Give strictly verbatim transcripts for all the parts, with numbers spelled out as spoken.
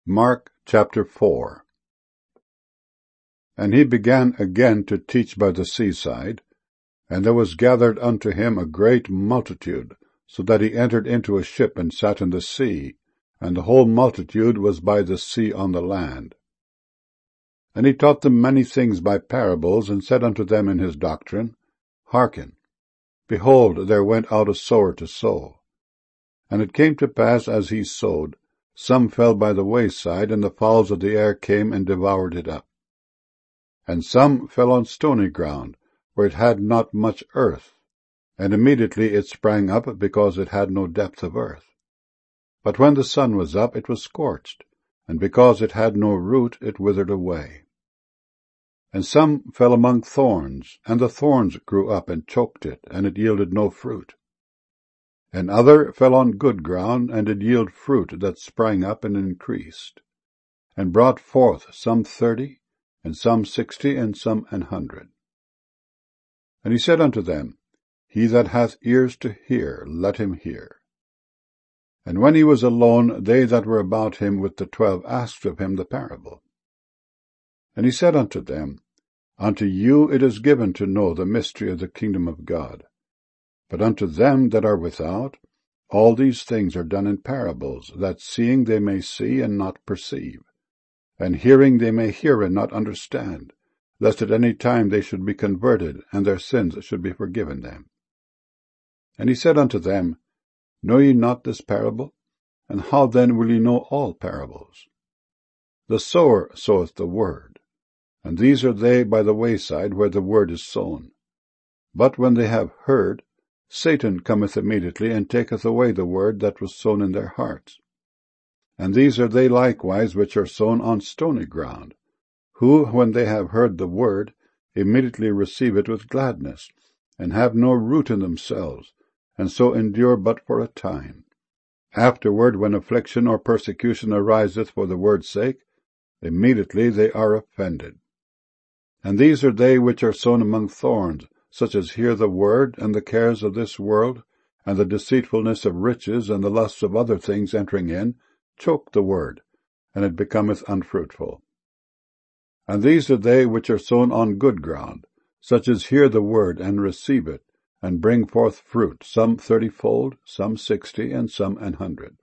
Mark chapter four. And he began again to teach by the seaside, and there was gathered unto him a great multitude, so that he entered into a ship and sat in the sea, and the whole multitude was by the sea on the land. And he taught them many things by parables, and said unto them in his doctrine, Hearken, behold, there went out a sower to sow. And it came to pass, as he sowed, some fell by the wayside, and the fowls of the air came and devoured it up. And some fell on stony ground, where it had not much earth, and immediately it sprang up, because it had no depth of earth. But when the sun was up, it was scorched, and because it had no root, it withered away. And some fell among thorns, and the thorns grew up and choked it, and it yielded no fruit. And other fell on good ground, and did yield fruit that sprang up and increased, and brought forth some thirty, and some sixty, and some an hundred. And he said unto them, He that hath ears to hear, let him hear. And when he was alone, they that were about him with the twelve asked of him the parable. And he said unto them, Unto you it is given to know the mystery of the kingdom of God. But unto them that are without, all these things are done in parables, that seeing they may see and not perceive, and hearing they may hear and not understand, lest at any time they should be converted, and their sins should be forgiven them. And he said unto them, Know ye not this parable? And how then will ye know all parables? The sower soweth the word, and these are they by the wayside where the word is sown. But when they have heard, Satan cometh immediately, and taketh away the word that was sown in their hearts. And these are they likewise which are sown on stony ground, who, when they have heard the word, immediately receive it with gladness, and have no root in themselves, and so endure but for a time. Afterward, when affliction or persecution ariseth for the word's sake, immediately they are offended. And these are they which are sown among thorns, such as hear the word, and the cares of this world, and the deceitfulness of riches, and the lusts of other things entering in, choke the word, and it becometh unfruitful. And these are they which are sown on good ground, such as hear the word, and receive it, and bring forth fruit, some thirtyfold, some sixty, and some an hundred.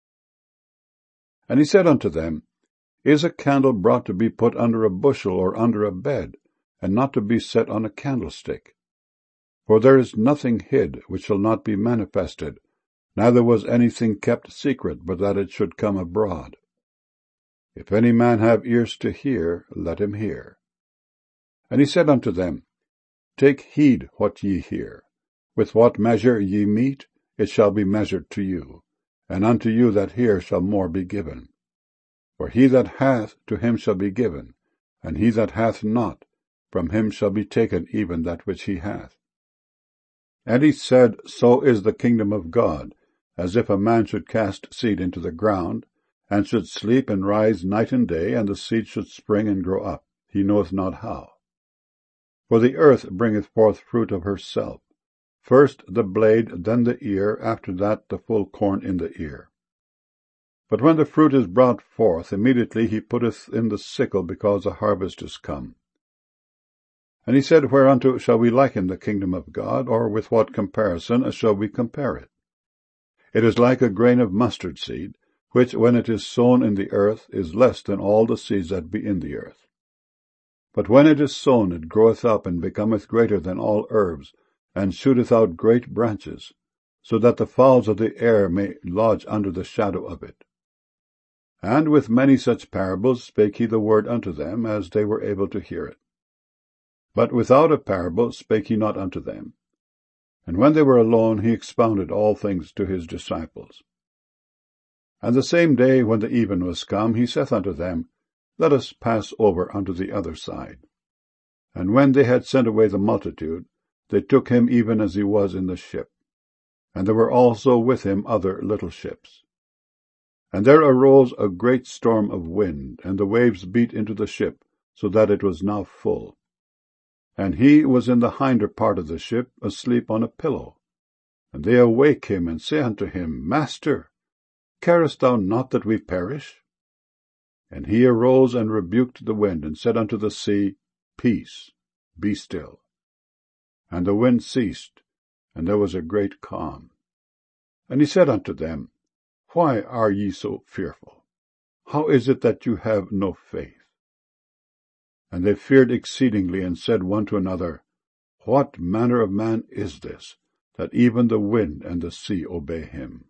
And he said unto them, Is a candle brought to be put under a bushel or under a bed, and not to be set on a candlestick? For there is nothing hid which shall not be manifested, neither was anything kept secret, but that it should come abroad. If any man have ears to hear, let him hear. And he said unto them, Take heed what ye hear. With what measure ye mete, it shall be measured to you, and unto you that hear shall more be given. For he that hath, to him shall be given, and he that hath not, from him shall be taken even that which he hath. And he said, So is the kingdom of God, as if a man should cast seed into the ground, and should sleep and rise night and day, and the seed should spring and grow up, he knoweth not how. For the earth bringeth forth fruit of herself, first the blade, then the ear, after that the full corn in the ear. But when the fruit is brought forth, immediately he putteth in the sickle, because the harvest is come. And he said, Whereunto shall we liken the kingdom of God, or with what comparison shall we compare it? It is like a grain of mustard seed, which, when it is sown in the earth, is less than all the seeds that be in the earth. But when it is sown, it groweth up, and becometh greater than all herbs, and shooteth out great branches, so that the fowls of the air may lodge under the shadow of it. And with many such parables spake he the word unto them, as they were able to hear it. But without a parable spake he not unto them. And when they were alone, he expounded all things to his disciples. And the same day, when the even was come, he saith unto them, Let us pass over unto the other side. And when they had sent away the multitude, they took him even as he was in the ship. And there were also with him other little ships. And there arose a great storm of wind, and the waves beat into the ship, so that it was now full. And he was in the hinder part of the ship, asleep on a pillow. And they awake him, and say unto him, Master, carest thou not that we perish? And he arose and rebuked the wind, and said unto the sea, Peace, be still. And the wind ceased, and there was a great calm. And he said unto them, Why are ye so fearful? How is it that you have no faith? And they feared exceedingly, and said one to another, What manner of man is this, that even the wind and the sea obey him?